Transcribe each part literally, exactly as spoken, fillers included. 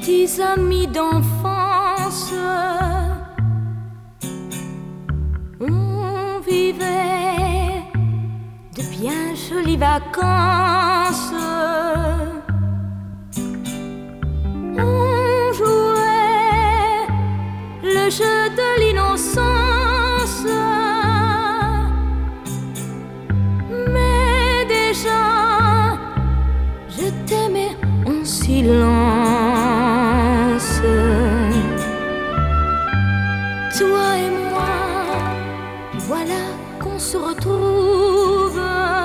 petits amis d'enfance. On vivait de bien jolies vacances. On jouait le jeu de l'innocence. Mais déjà, je t'aimais en silence. Toi et moi, voilà qu'on se retrouve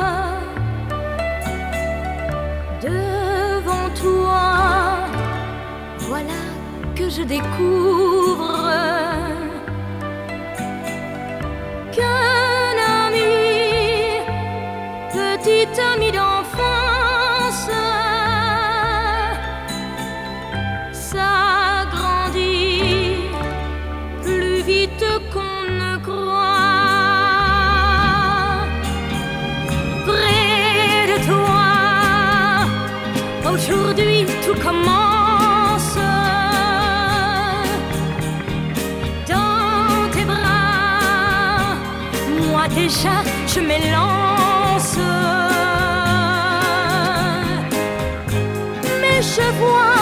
devant toi. Voilà que je découvre qu'un ami, petit ami d'enfance, s'agrandit plus vite qu'on ne croit. Près de toi, aujourd'hui tout commence. Dans tes bras, moi déjà je m'élance. Mais je vois